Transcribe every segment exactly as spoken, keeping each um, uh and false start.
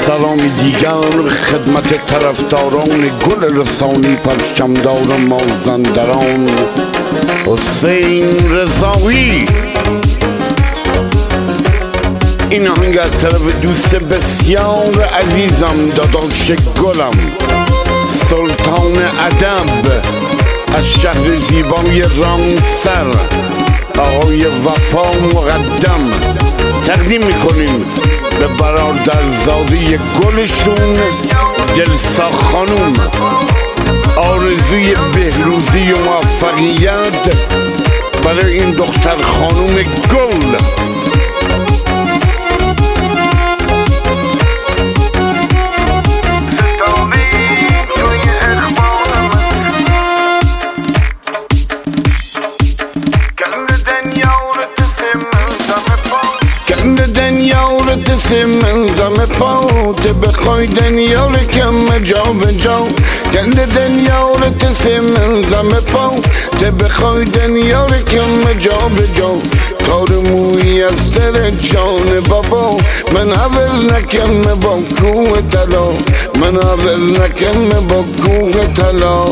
سلامی دیگر خدمت طرفداران گل رسانی پرچمدار مازندران. حسین رضایی. این آهنگ از طرف دوست بسیار عزیزم، داداش گلم، سلطان ادب از شهر زیبای رامسر، آقای وفا مقدم، تقدیم میکنیم به برادرزاده گلشون دلسا خانوم. آرزوی بهروزی و موفقیت برای این دختر خانوم گل. من زم پاوت بخوای دنیا رو کم جا به جا، گند دنیا رو تسی من زم پاوت بخوای دنیا رو کم جا به جا. کار موی از تر جان بابا من عوض نکم با کوه طلا، من عوض نکم با کوه طلا.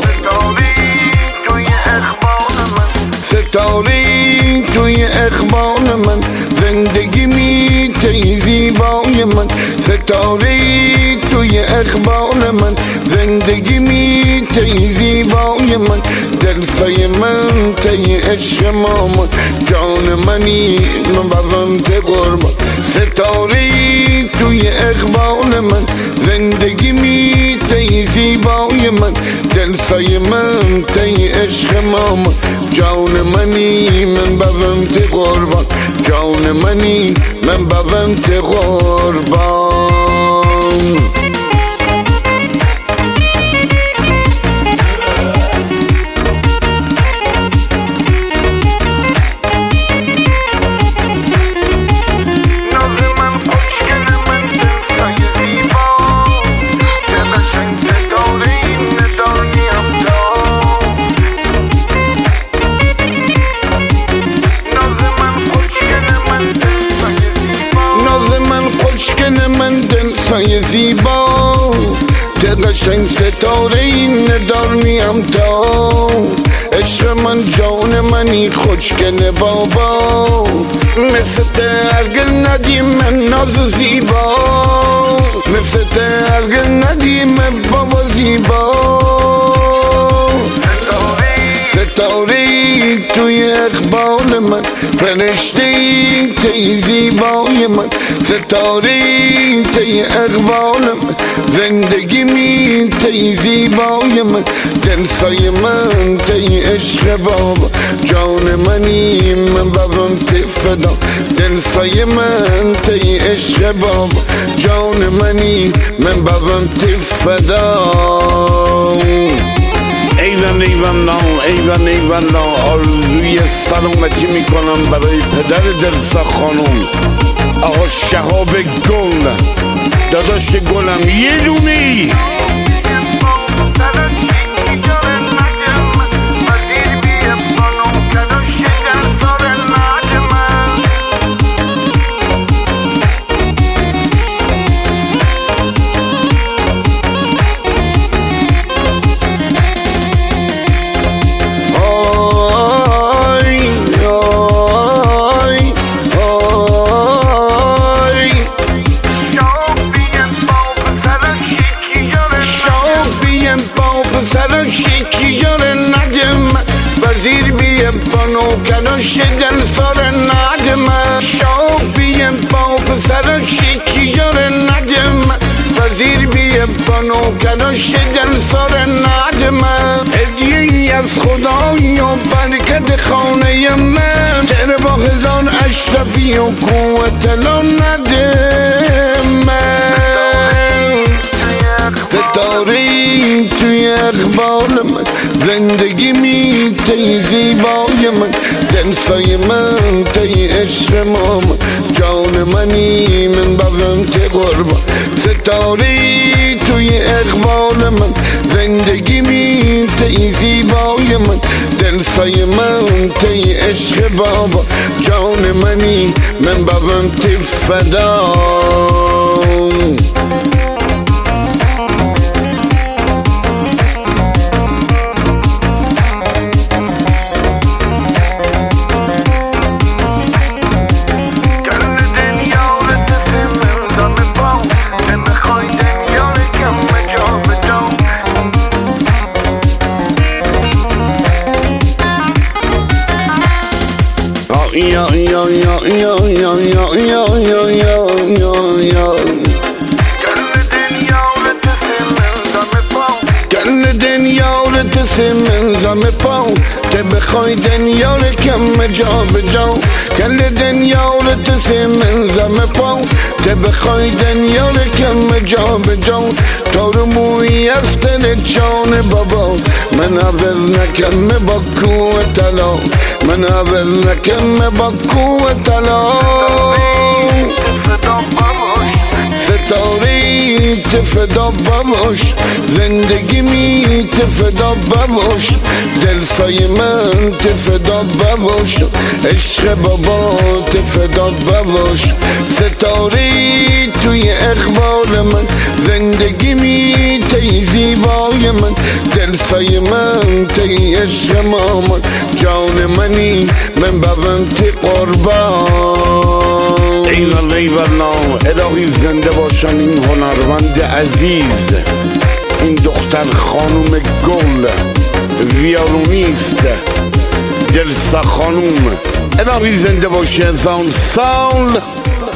ستاره توی اخبار من زندگی میته زیبای من، ستاره توی اخبار من زندگی میته زیبای من. دلسای من تی عشق مامان، جان منی من بزنت قربان. ستاره توی اخبار من زندگی میته زیبای من، دلسای من تی عشق مامان، جان منی من بزنت قربان، جان منی من بزنت قربان. من دلسای زیبا ده قشنگ ستاره این ندار نیم تا، عشق من جان منی خوشگل بابا، مثل ترگل ندیم من ناز و زیبا، مثل ترگل ندیم بابا زیبا. ستاره توی اخبار من فرشته تی زیبای من، ستاره تی اخبار من زندگی می تی زیبای من. دلسای من تی عشق بابا، جان منی من بزنت فدا، دلسای من تی عشق بابا، جان منی من بزنت فدا. ایوان ایوان لا ایوان ایوان لا. آرزوی سلامتی میکنم برای پدر دلسا خانم، آقا شهاب گل، داداش گلم یه دونی. وزیر بیم بانو کناش دل سار ندم، شوق بیم با پسر شیکی جار ندم، وزیر بیم بانو کناش دل سار ندم. هدیه از خدای و برکت خانه من، تر با هزار اشرفی و قوت لا ندم. ستاره توی اخبار من زندگی می تی زیبای من، دلسای من تی عشق مامان، جان منی من بزنت قربان. ستاره توی اخبار من زندگی می تی زیبای من، دلسای من تی عشق بابا، جان منی من بزنت فدا. بخوای دنیا رو کم جا به جا کل دنیا رو تسی من زم پا ته بخوای دنیا رو کم جا به جا تا رو موی از دل جان بابا من عوض نکم با کوه طلا من عوض نکم با کوه طلا ستاره تفدا باباش زندگی می تفدا باباش دل سای من تفدا باباش عشق بابا تفدا باباش ستاره توی اقبال من زندگی می تی زیبای من دل سای من تی عشق مامان جان منی من بابنت قربان ایوالله ایوالله الهی زنده باشن این هنرمند عزیز این دختر خانوم گل ویولونیست دلسا خانوم الهی زنده باشه زان سال